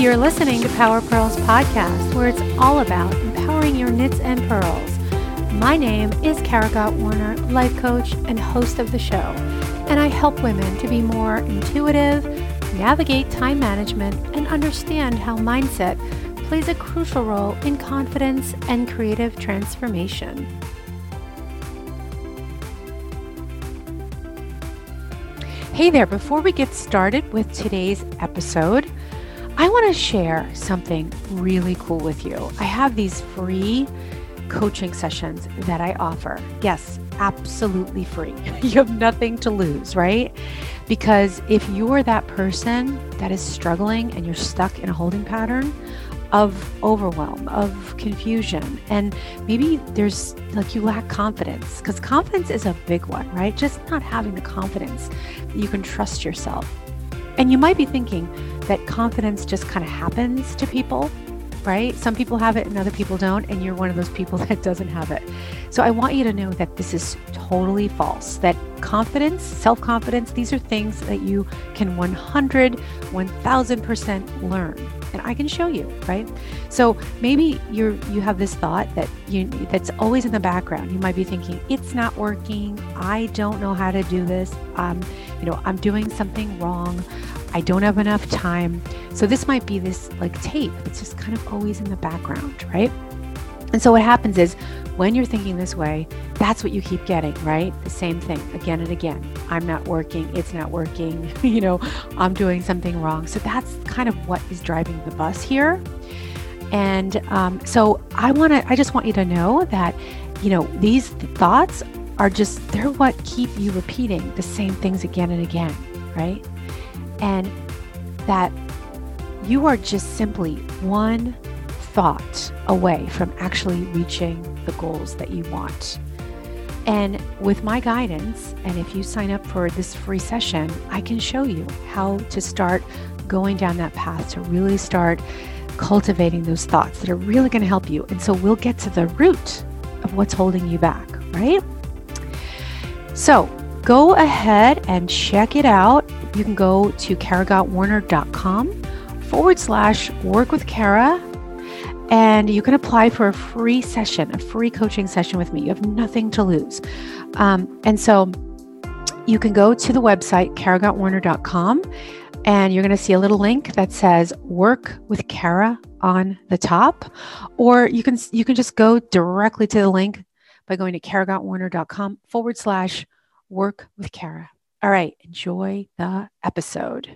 You're listening to Power Pearls Podcast, where it's all about empowering your knits and pearls. My name is Kara Gott Warner, life coach and host of the show, and I help women to be more intuitive, navigate time management, and understand how mindset plays a crucial role in confidence and creative transformation. Hey there, before we get started with today's episode, I want to share something really cool with you. I have these free coaching sessions that I offer. Yes, absolutely free. You have nothing to lose, right? Because if you're that person that is struggling and you're stuck in a holding pattern of overwhelm, of confusion, and maybe there's like you lack confidence, because confidence is a big one, right? Just not having the confidence that you can trust yourself. And you might be thinking that confidence just kind of happens to people, right? Some people have it and other people don't, and you're one of those people that doesn't have it. So I want you to know that this is totally false, that confidence, self-confidence, these are things that you can 1000% learn. And I can show you, right? So maybe you have this thought that that's always in the background. You might be thinking, it's not working. I don't know how to do this. I'm doing something wrong. I don't have enough time. So this might be this like tape. It's just kind of always in the background, right? And so what happens is when you're thinking this way, that's what you keep getting, right? The same thing again and again. I'm not working. It's not working. I'm doing something wrong. So that's kind of what is driving the bus here. And so I just want you to know that, these thoughts are they're what keep you repeating the same things again and again, right? And that you are just simply one thought away from actually reaching the goals that you want. And with my guidance, and if you sign up for this free session, I can show you how to start going down that path to really start cultivating those thoughts that are really going to help you. And so we'll get to the root of what's holding you back, right? So go ahead and check it out. You can go to karagottwarner.com/work with Kara, and you can apply for a free session, a free coaching session with me. You have nothing to lose. And so you can go to the website, karagottwarner.com, and you're going to see a little link that says Work with Kara on the top, or you can just go directly to the link by going to karagottwarner.com/work with Kara. All right, enjoy the episode.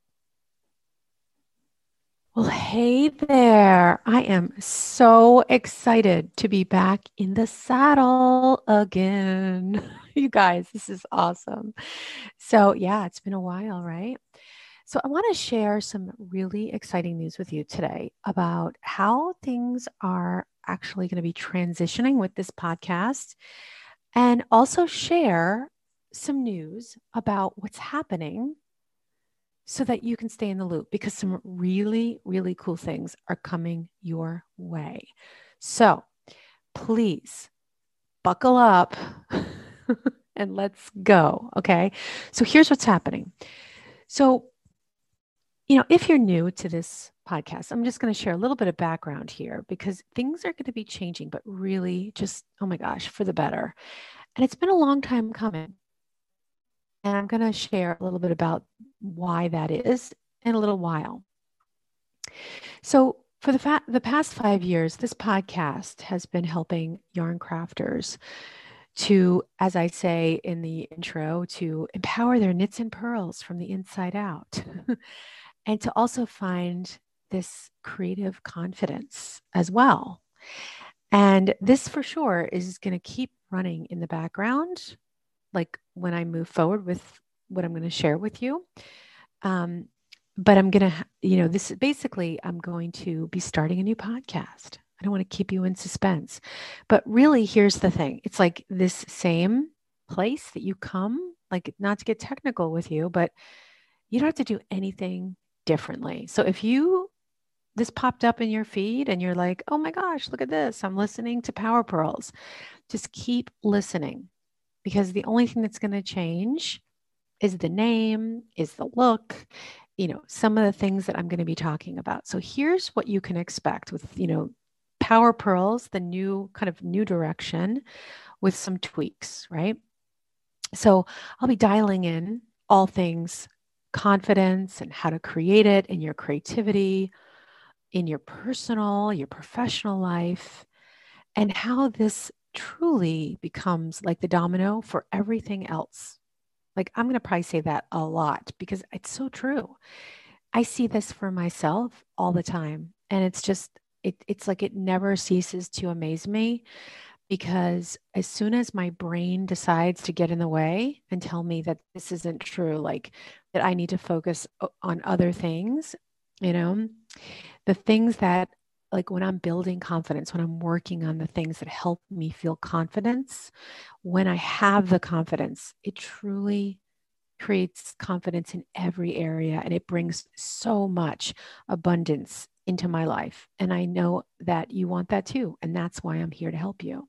Well, hey there. I am so excited to be back in the saddle again. You guys, this is awesome. So yeah, it's been a while, right? So I want to share some really exciting news with you today about how things are actually going to be transitioning with this podcast, and also share some news about what's happening so that you can stay in the loop, because some really, really cool things are coming your way. So please buckle up and let's go. Okay. So here's what's happening. So, if you're new to this podcast, I'm just going to share a little bit of background here, because things are going to be changing, but really just, oh my gosh, for the better. And it's been a long time coming. And I'm going to share a little bit about why that is in a little while. So for the past 5 years, this podcast has been helping yarn crafters to, as I say in the intro, to empower their knits and pearls from the inside out, and to also find this creative confidence as well. And this for sure is going to keep running in the background, like when I move forward with what I'm going to share with you. But I'm going to, this is basically, I'm going to be starting a new podcast. I don't want to keep you in suspense, but really here's the thing. It's like this same place that you come, like, not to get technical with you, but you don't have to do anything differently. So if this popped up in your feed and you're like, oh my gosh, look at this, I'm listening to Power Pearls, just keep listening, because the only thing that's going to change is the name, is the look, some of the things that I'm going to be talking about. So here's what you can expect with, Power Pearls, the new kind of new direction with some tweaks, right? So I'll be dialing in all things confidence and how to create it in your creativity, in your personal, your professional life, and how this truly becomes like the domino for everything else. Like, I'm going to probably say that a lot because it's so true. I see this for myself all the time. And it's just, it's like it never ceases to amaze me because as soon as my brain decides to get in the way and tell me that this isn't true, like that I need to focus on other things, you know, the things that, like when I'm building confidence, when I'm working on the things that help me feel confidence, when I have the confidence, it truly creates confidence in every area and it brings so much abundance into my life. And I know that you want that too. And that's why I'm here to help you.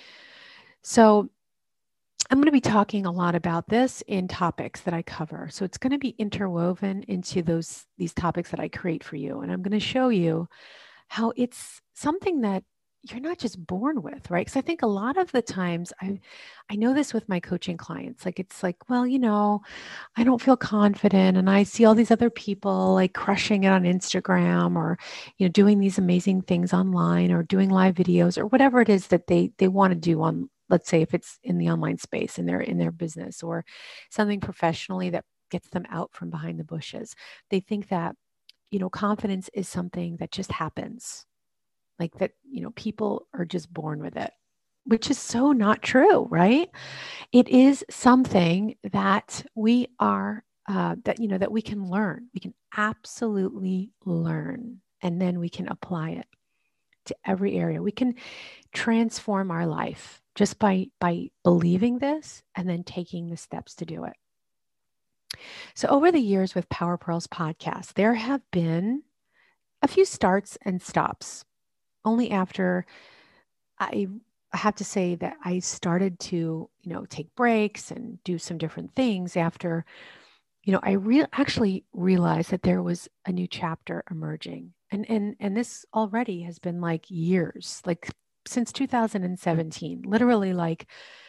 So, I'm going to be talking a lot about this in topics that I cover. So it's going to be interwoven into these topics that I create for you. And I'm going to show you how it's something that you're not just born with, right? Because I think a lot of the times I know this with my coaching clients. Like it's like, well, I don't feel confident and I see all these other people like crushing it on Instagram or, doing these amazing things online or doing live videos or whatever it is that they want to do on, let's say if it's in the online space in their business or something professionally that gets them out from behind the bushes. They think that, confidence is something that just happens, like that, people are just born with it, which is so not true, right? It is something that we are, that we can learn. We can absolutely learn, and then we can apply it to every area. We can transform our life just by believing this and then taking the steps to do it. So over the years with Power Pearls podcast, there have been a few starts and stops. Only after I have to say that I started to, take breaks and do some different things after, I actually realized that there was a new chapter emerging. And this already has been like years, like since 2017, literally like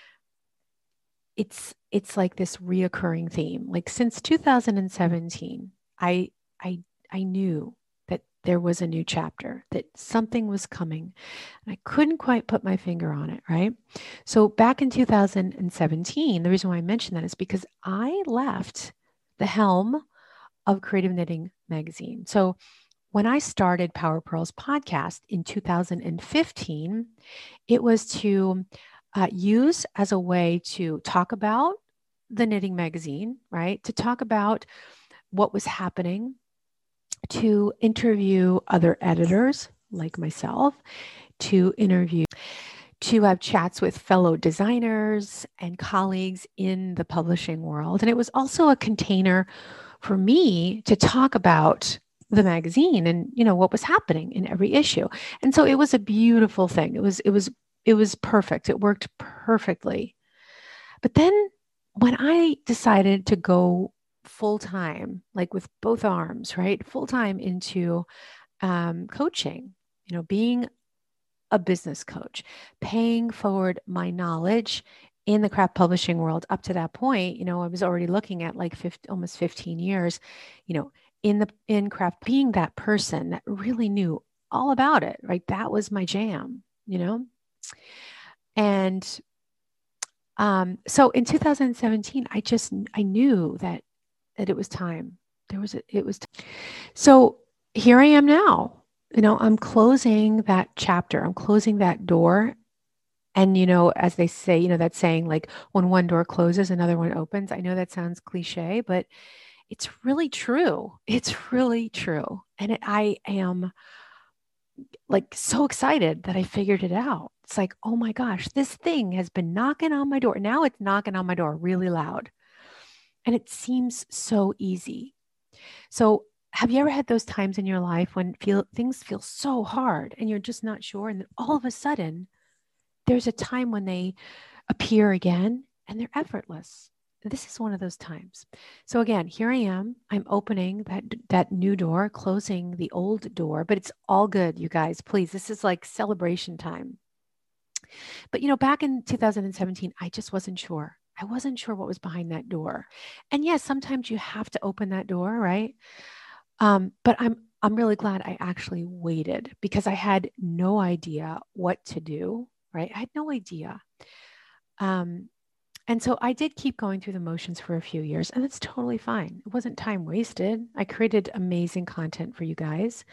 it's like this reoccurring theme. Like since 2017, I I I knew that there was a new chapter, that something was coming. And I couldn't quite put my finger on it, right? So back in 2017, the reason why I mention that is because I left the helm of Creative Knitting Magazine. So when I started Power Pearls podcast in 2015, it was to use as a way to talk about the knitting magazine, right? To talk about what was happening, to interview other editors like myself, to have chats with fellow designers and colleagues in the publishing world. And it was also a container for me to talk about the magazine and what was happening in every issue. And so it was a beautiful thing. It was perfect. It worked perfectly. But then when I decided to go full time, like with both arms, right, full time into coaching, being a business coach, paying forward my knowledge in the craft publishing world. Up to that point, I was already looking at like almost 15 years, in craft, being that person that really knew all about it, right? That was my jam, And so in 2017, I knew that it was time. So here I am now. I'm closing that chapter. I'm closing that door. And, as they say, that saying, like when one door closes, another one opens. I know that sounds cliche, but it's really true. It's really true. And I am like so excited that I figured it out. It's like, oh my gosh, this thing has been knocking on my door. Now it's knocking on my door really loud. And it seems so easy. So, have you ever had those times in your life when things feel so hard and you're just not sure? And then all of a sudden, there's a time when they appear again and they're effortless. this is one of those times. So again, here I am. I'm opening that new door, closing the old door, but it's all good, you guys. Please, this is like celebration time. But back in 2017, I just wasn't sure. I wasn't sure what was behind that door. And yes, sometimes you have to open that door, right? But I'm really glad I actually waited because I had no idea what to do, right? I had no idea. Um, and so I did keep going through the motions for a few years, and it's totally fine. It wasn't time wasted. I created amazing content for you guys.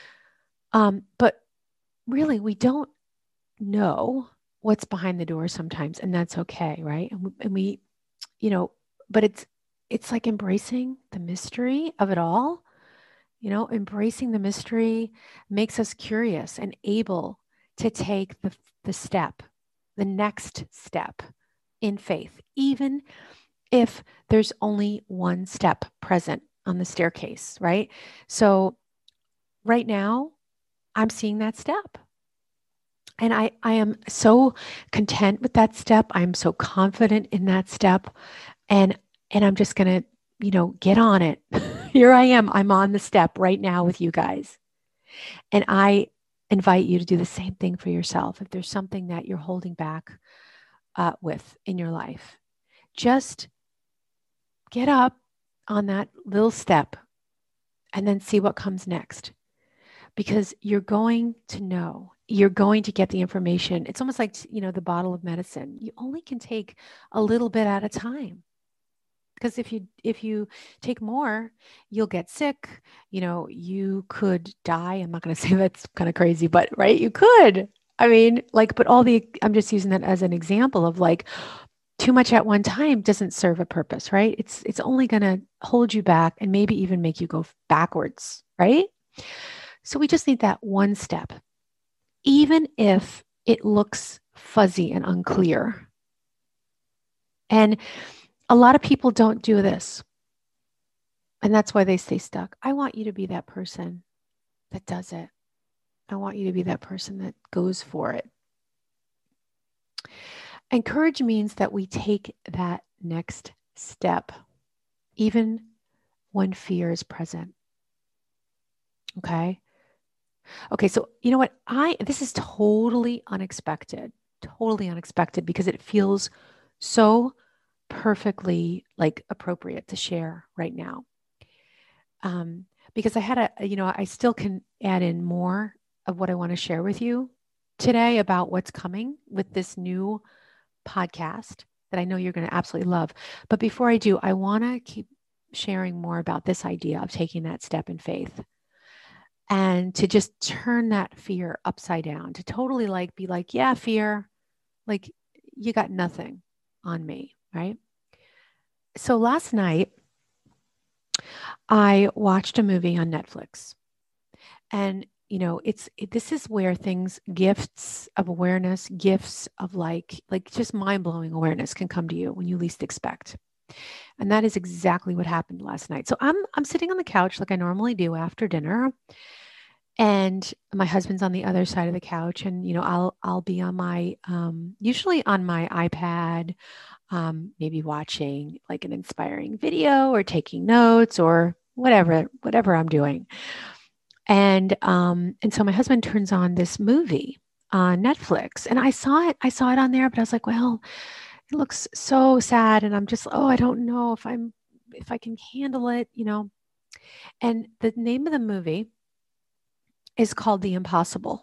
But really, we don't know what's behind the door sometimes, and that's okay, right? And we you know, but it's like embracing the mystery of it all. Embracing the mystery makes us curious and able to take the step, the next step in faith, even if there's only one step present on the staircase, right? So right now, I'm seeing that step. And I am so content with that step. I'm so confident in that step. And I'm just gonna, get on it. Here I am. I'm on the step right now with you guys. And I invite you to do the same thing for yourself. If there's something that you're holding back with in your life, just get up on that little step and then see what comes next. Because you're going to know, you're going to get the information. It's almost like, the bottle of medicine. You only can take a little bit at a time. Because if you take more, you'll get sick. You could die. I'm not going to say that's kind of crazy, but right, you could. I mean, like, but I'm just using that as an example of like too much at one time doesn't serve a purpose, right? It's only going to hold you back and maybe even make you go backwards, right? So we just need that one step, even if it looks fuzzy and unclear. And a lot of people don't do this. And that's why they stay stuck. I want you to be that person that does it. I want you to be that person that goes for it. And courage means that we take that next step, even when fear is present. Okay. Okay. So, you know what? This is totally unexpected because it feels so perfectly like appropriate to share right now. Because I still can add in more of what I want to share with you today about what's coming with this new podcast that I know you're going to absolutely love. But before I do, I want to keep sharing more about this idea of taking that step in faith and to just turn that fear upside down, to totally like be like, yeah, fear, like you got nothing on me, right? So last night, I watched a movie on Netflix. And this is where gifts of awareness, gifts of like just mind-blowing awareness can come to you when you least expect. And that is exactly what happened last night. So I'm sitting on the couch like I normally do after dinner. And my husband's on the other side of the couch, and I'll be on my usually on my iPad, maybe watching like an inspiring video or taking notes or whatever I'm doing. And so my husband turns on this movie on Netflix, and I saw it on there, but I was like, well, it looks so sad, and I'm just, oh, I don't know if I can handle it. And the name of the movie is called The Impossible.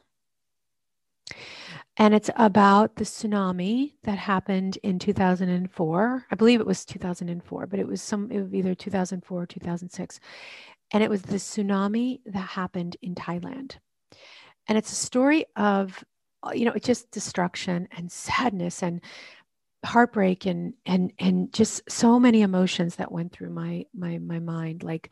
And it's about the tsunami that happened in 2004. I believe it was 2004, but it was either 2004 or 2006. And it was the tsunami that happened in Thailand. And it's a story of, it's just destruction and sadness and heartbreak and just so many emotions that went through my mind, like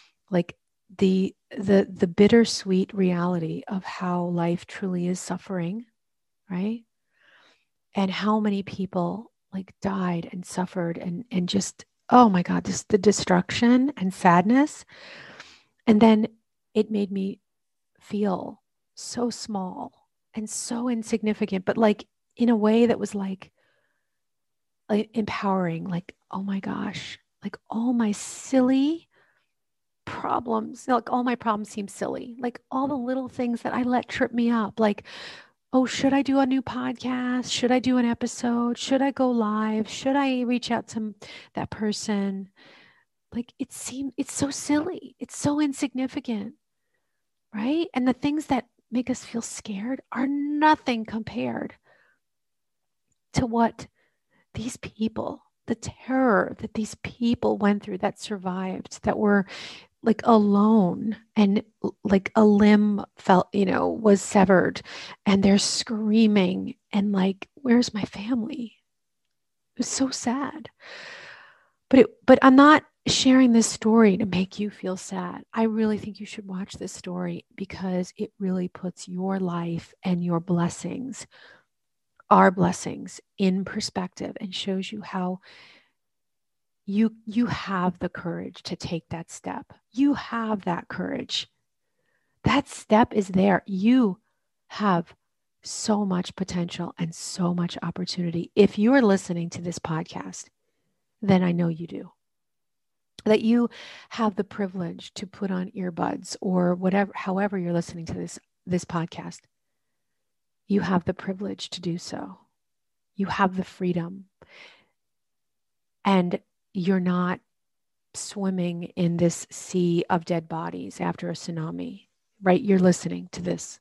the bittersweet reality of how life truly is suffering, right? And how many people like died and suffered and just, oh my God, this the destruction and sadness. And then it made me feel so small and so insignificant, but like in a way that was like, empowering, like, oh my gosh, like all my silly problems, like all my problems seem silly, like all the little things that I let trip me up, like, oh, should I do a new podcast? Should I do an episode? Should I go live? Should I reach out to that person? Like it's so silly. It's so insignificant, right? And the things that make us feel scared are nothing compared to what these people, the terror that these people went through that survived, that were like alone, and like a limb felt, was severed, and they're screaming and like, where's my family? It was so sad. But I'm not sharing this story to make you feel sad. I really think you should watch this story because it really puts your life and your blessings, our blessings, in perspective, and shows you how you have the courage to take that step. You have that courage. That step is there. You have so much potential and so much opportunity. If you are listening to this podcast, then I know you do. That you have the privilege to put on earbuds or whatever, however you're listening to this podcast. You have the privilege to do so. You have the freedom. And you're not swimming in this sea of dead bodies after a tsunami, right? You're listening to this.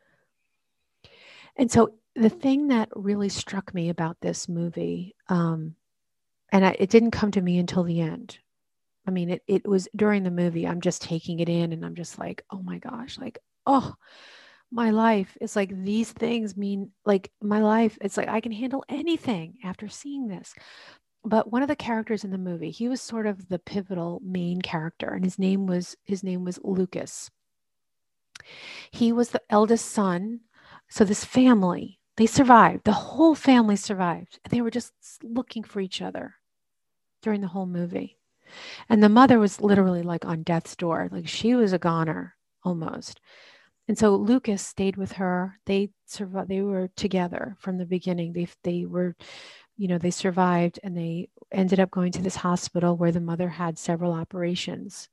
And so the thing that really struck me about this movie, it didn't come to me until the end. I mean, it was during the movie, I'm just taking it in and I'm just like, oh my gosh, like, oh, my life. It's like these things mean, like, my life, it's like I can handle anything after seeing this. But one of the characters in the movie, he was sort of the pivotal main character, and his name was Lucas. He was the eldest son. So this family, they survived. The whole family survived. They were just looking for each other during the whole movie. And the mother was literally like on death's door. Like she was a goner almost. And so Lucas stayed with her. They survived. They were together from the beginning. They were, they survived, and they ended up going to this hospital where the mother had several operations.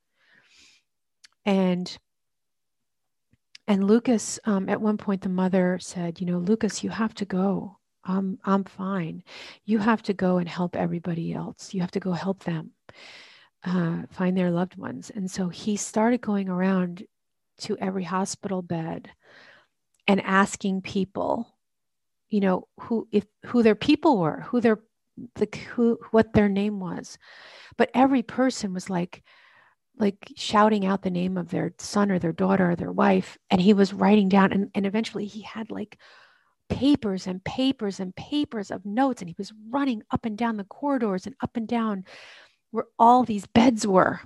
And Lucas, at one point, the mother said, Lucas, you have to go. I'm fine. You have to go and help everybody else. You have to go help them find their loved ones. And so he started going around to every hospital bed and asking people, who their people were, what their name was. But every person was like shouting out the name of their son or their daughter or their wife. And he was writing down, and eventually he had like papers and papers and papers of notes. And he was running up and down the corridors and up and down where all these beds were.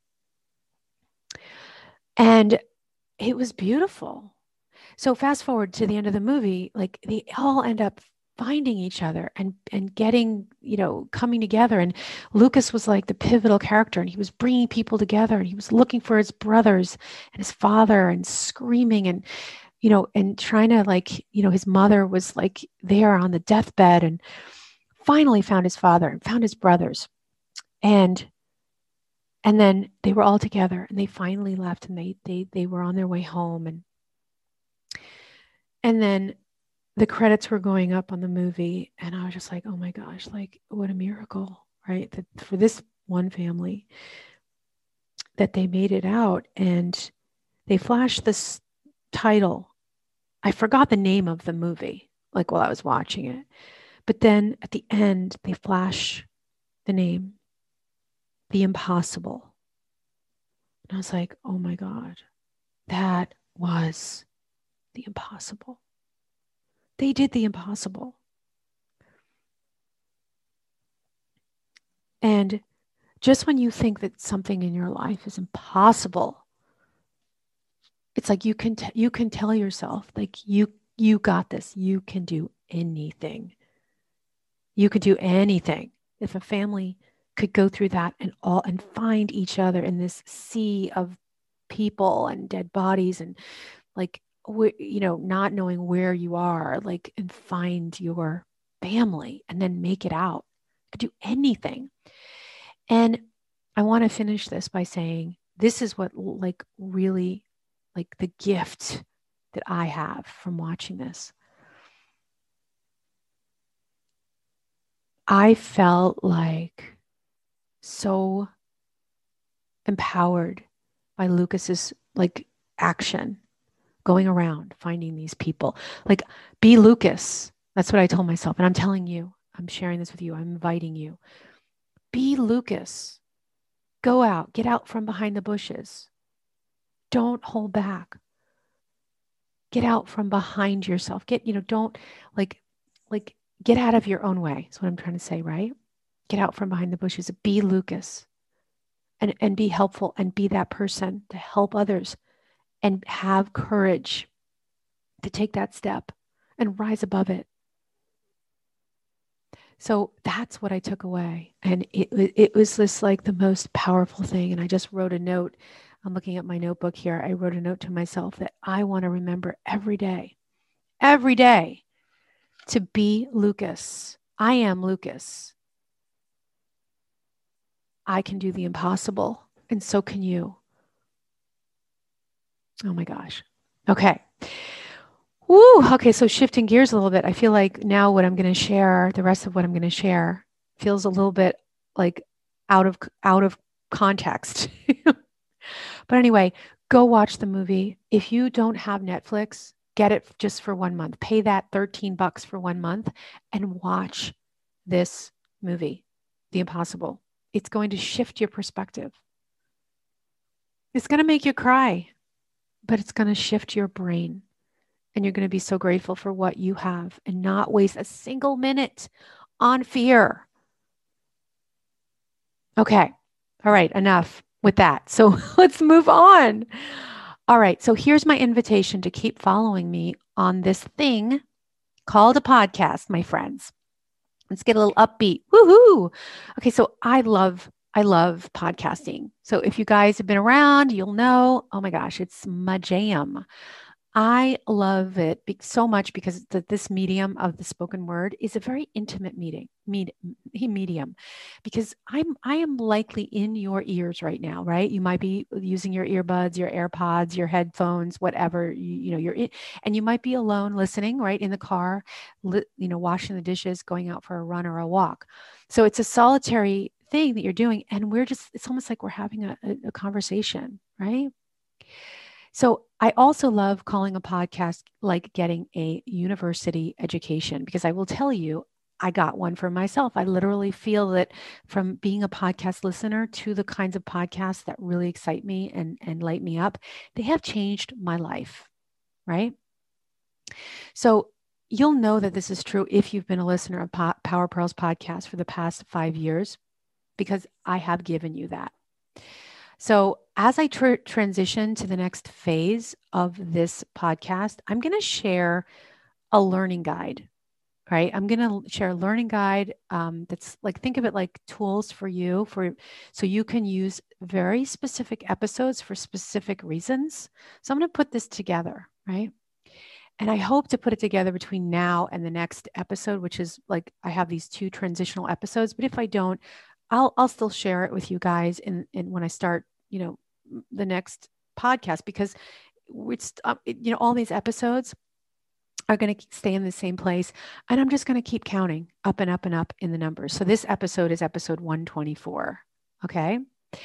And it was beautiful. So fast forward to the end of the movie, like they all end up finding each other and getting, coming together. And Lucas was like the pivotal character, and he was bringing people together, and he was looking for his brothers and his father and screaming and, and trying to, like, his mother was like there on the deathbed, and finally found his father and found his brothers. And then they were all together, and they finally left, and they were on their way home. And then the credits were going up on the movie, and I was just like, oh my gosh, like what a miracle, right? That for this one family that they made it out. And they flashed this title. I forgot the name of the movie, like while I was watching it. But then at the end, they flash the name, The Impossible. And I was like, oh my God, that was the impossible. They did the impossible. And just when you think that something in your life is impossible, it's like you can tell yourself, like, you got this. You can do anything. You could do anything. If a family could go through that and find each other in this sea of people and dead bodies, and like, not knowing where you are, like, and find your family and then make it out. could do anything. And I want to finish this by saying this is what like really like the gift that I have from watching this. I felt like so empowered by Lucas's like action, going around finding these people. Like, be Lucas. That's what I told myself. And I'm telling you, I'm sharing this with you. I'm inviting you. Be Lucas. Go out, get out from behind the bushes. Don't hold back. Get out from behind yourself. Don't like get out of your own way. That's what I'm trying to say, right? Get out from behind the bushes. Be Lucas and be helpful and be that person to help others and have courage to take that step and rise above it. So that's what I took away. And it was this like the most powerful thing. And I just wrote a note. I'm looking at my notebook here. I wrote a note to myself that I want to remember every day to be Lucas. I am Lucas. I can do the impossible, and so can you. Oh my gosh. Okay. Woo. Okay. So shifting gears a little bit, I feel like now what I'm going to share, the rest of what I'm going to share, feels a little bit like out of context. But anyway, go watch the movie. If you don't have Netflix, get it just for 1 month. Pay that $13 for 1 month and watch this movie, The Impossible. It's going to shift your perspective. It's going to make you cry, but it's going to shift your brain. And you're going to be so grateful for what you have and not waste a single minute on fear. Okay. All right. Enough with that. So let's move on. All right. So here's my invitation to keep following me on this thing called a podcast, my friends. Let's get a little upbeat. Woohoo. Okay. So I love podcasting. So if you guys have been around, you'll know, oh my gosh, it's my jam. I love it so much because this medium of the spoken word is a very intimate medium because I am likely in your ears right now, right? You might be using your earbuds, your AirPods, your headphones, whatever, you're in, and you might be alone listening, right? In the car, washing the dishes, going out for a run or a walk. So it's a solitary thing that you're doing. And it's almost like we're having a conversation, right? So I also love calling a podcast like getting a university education because I will tell you, I got one for myself. I literally feel that from being a podcast listener to the kinds of podcasts that really excite me and light me up, they have changed my life, right? So you'll know that this is true if you've been a listener of Power Pearls podcast for the past 5 years, because I have given you that. So as I transition to the next phase of this podcast, I'm going to share a learning guide, right? I'm going to share a learning guide that's like, think of it like tools for you so you can use very specific episodes for specific reasons. So I'm going to put this together, right? And I hope to put it together between now and the next episode, which is like, I have these 2 transitional episodes, but if I don't, I'll still share it with you guys in when I start, the next podcast, because it's, all these episodes are going to stay in the same place. And I'm just going to keep counting up and up and up in the numbers. So this episode is episode 124. Okay.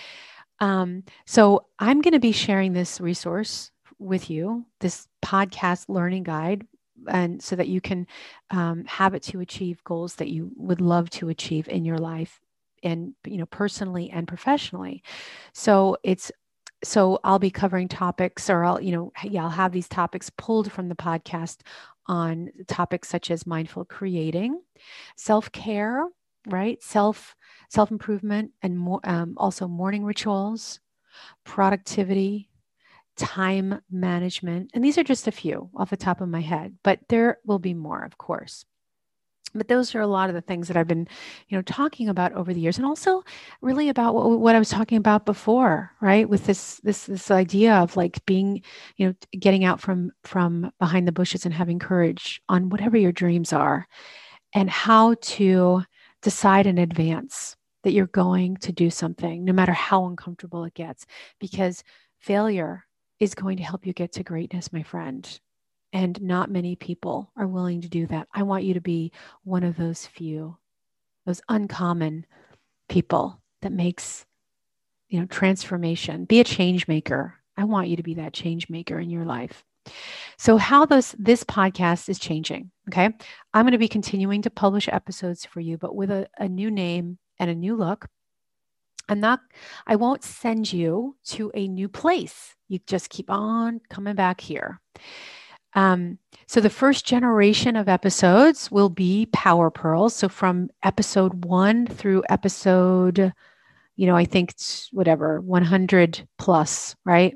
So I'm going to be sharing this resource with you, this podcast learning guide, and so that you can have it to achieve goals that you would love to achieve in your life and, personally and professionally. So I'll be covering topics, or I'll have these topics pulled from the podcast on topics such as mindful creating, self-care, right? Self-improvement, and also morning rituals, productivity, time management. And these are just a few off the top of my head, but there will be more, of course. But those are a lot of the things that I've been, talking about over the years, and also really about what I was talking about before, right? With this idea of like being, getting out from behind the bushes and having courage on whatever your dreams are, and how to decide in advance that you're going to do something, no matter how uncomfortable it gets, because failure is going to help you get to greatness, my friend. And not many people are willing to do that. I want you to be one of those few, those uncommon people that makes, transformation. Be a change maker. I want you to be that change maker in your life. So how this podcast is changing, okay? I'm going to be continuing to publish episodes for you, but with a new name and a new look. I won't send you to a new place. You just keep on coming back here. So the first generation of episodes will be Power Pearls. So from episode 1 through episode, I think it's whatever, 100 plus, right?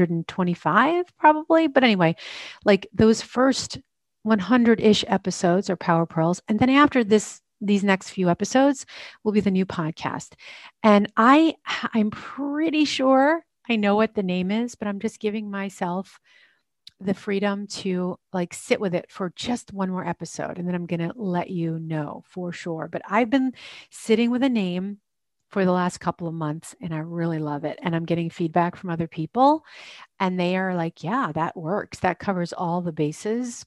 125 probably. But anyway, like those first 100-ish episodes are Power Pearls. And then after these next few episodes will be the new podcast. And I'm pretty sure I know what the name is, but I'm just giving myself the freedom to like sit with it for just one more episode. And then I'm going to let you know for sure. But I've been sitting with a name for the last couple of months and I really love it. And I'm getting feedback from other people and they are like, yeah, that works. That covers all the bases.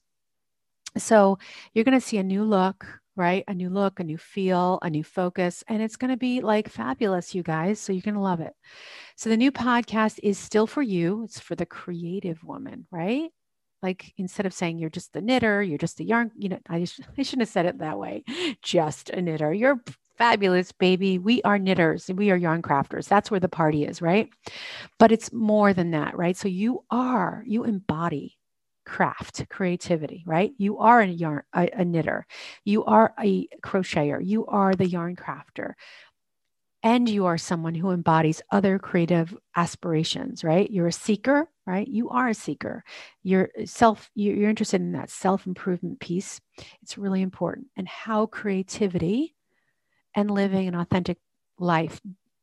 So you're going to see a new look, right? A new look, a new feel, a new focus, and it's going to be like fabulous, you guys. So you're going to love it. So the new podcast is still for you. It's for the creative woman, right? Like instead of saying you're just a knitter, you're just a yarn, I shouldn't have said it that way. Just a knitter. You're fabulous, baby. We are knitters. We are yarn crafters. That's where the party is, right? But it's more than that, right? So you embody craft, creativity, right? You are a knitter. You are a crocheter. You are the yarn crafter. And you are someone who embodies other creative aspirations, right? You're a seeker, right? You are a seeker. You're interested in that self-improvement piece. It's really important. And how creativity and living an authentic life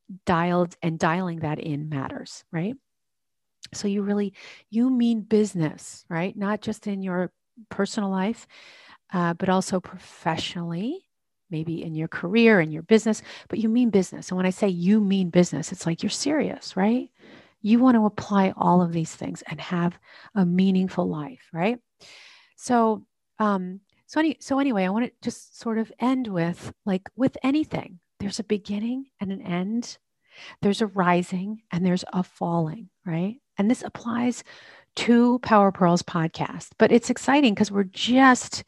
dialing that in matters, right? So you mean business, right? Not just in your personal life, but also professionally, maybe in your career, in your business, but you mean business. And when I say you mean business, it's like you're serious, right? You want to apply all of these things and have a meaningful life, right? So, anyway, I want to just sort of end with anything, there's a beginning and an end. There's a rising and there's a falling, right? And this applies to Power Pearls podcast, but it's exciting because we're just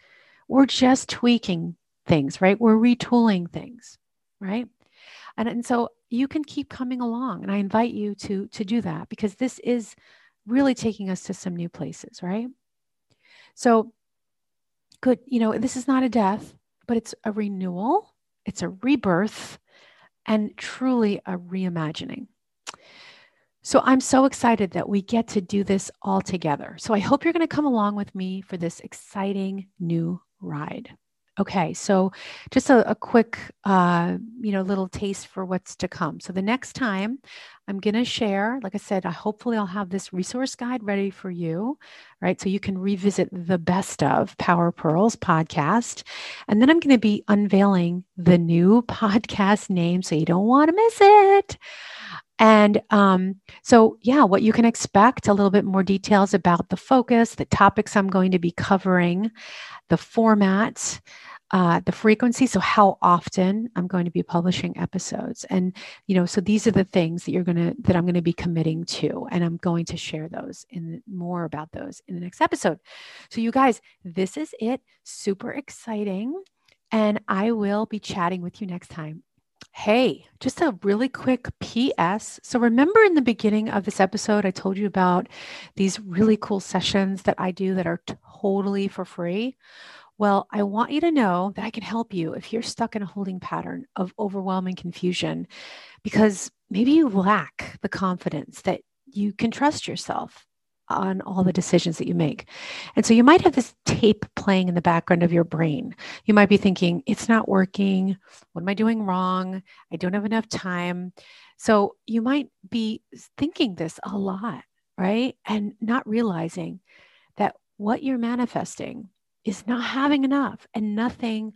tweaking things, right? We're retooling things, right? And so you can keep coming along, and I invite you to do that because this is really taking us to some new places, right? So good, this is not a death, but it's a renewal, it's a rebirth, and truly a reimagining. So I'm so excited that we get to do this all together. So I hope you're going to come along with me for this exciting new ride. Okay, so just a quick, little taste for what's to come. So the next time I'm going to share, like I said, hopefully I'll have this resource guide ready for you, right? So you can revisit the best of Power Pearls podcast. And then I'm going to be unveiling the new podcast name, so you don't want to miss it. And what you can expect, a little bit more details about the focus, the topics I'm going to be covering, the format, the frequency. So how often I'm going to be publishing episodes. And, so these are the things that I'm going to be committing to. And I'm going to share more about those in the next episode. So you guys, this is it. Super exciting. And I will be chatting with you next time. Hey, just a really quick PS. So remember in the beginning of this episode, I told you about these really cool sessions that I do that are totally for free. Well, I want you to know that I can help you if you're stuck in a holding pattern of overwhelming confusion, because maybe you lack the confidence that you can trust yourself on all the decisions that you make. And so you might have this tape playing in the background of your brain. You might be thinking, it's not working. What am I doing wrong? I don't have enough time. So you might be thinking this a lot, right? And not realizing that what you're manifesting is not having enough, and nothing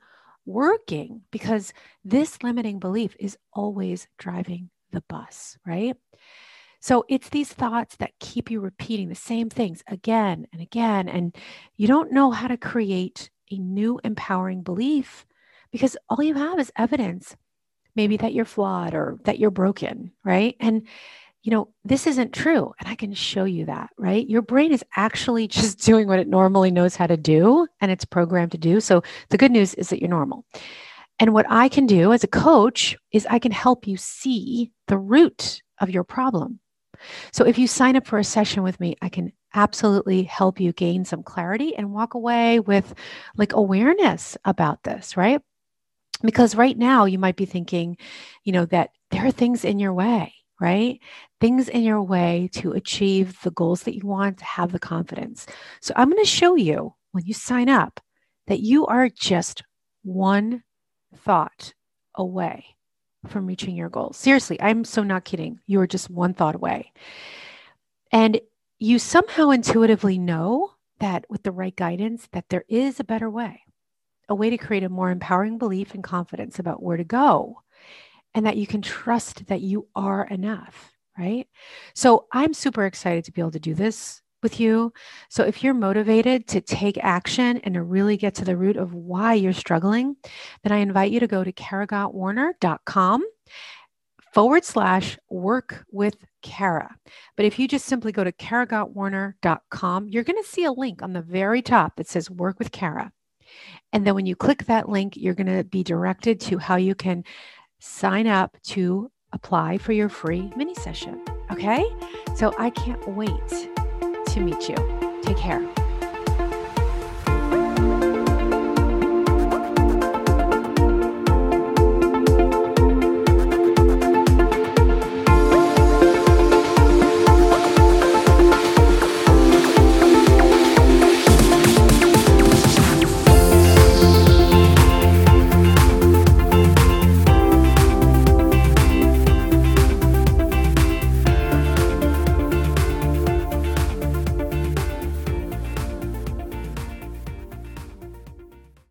working because this limiting belief is always driving the bus, right? So it's these thoughts that keep you repeating the same things again and again. And you don't know how to create a new empowering belief because all you have is evidence, maybe that you're flawed or that you're broken, right? And this isn't true. And I can show you that, right? Your brain is actually just doing what it normally knows how to do and it's programmed to do. So the good news is that you're normal. And what I can do as a coach is I can help you see the root of your problem. So if you sign up for a session with me, I can absolutely help you gain some clarity and walk away with like awareness about this, right? Because right now you might be thinking, that there are things in your way, right? Things in your way to achieve the goals that you want, to have the confidence. So I'm going to show you when you sign up that you are just one thought away from reaching your goals. Seriously, I'm so not kidding. You are just one thought away. And you somehow intuitively know that with the right guidance, that there is a better way, a way to create a more empowering belief and confidence about where to go, and that you can trust that you are enough, right? So I'm super excited to be able to do this with you. So if you're motivated to take action and to really get to the root of why you're struggling, then I invite you to go to karagottwarner.com/work with Kara. But if you just simply go to karagottwarner.com, you're going to see a link on the very top that says work with Kara. And then when you click that link, you're going to be directed to how you can sign up to apply for your free mini session. Okay? So I can't wait to meet you. Take care.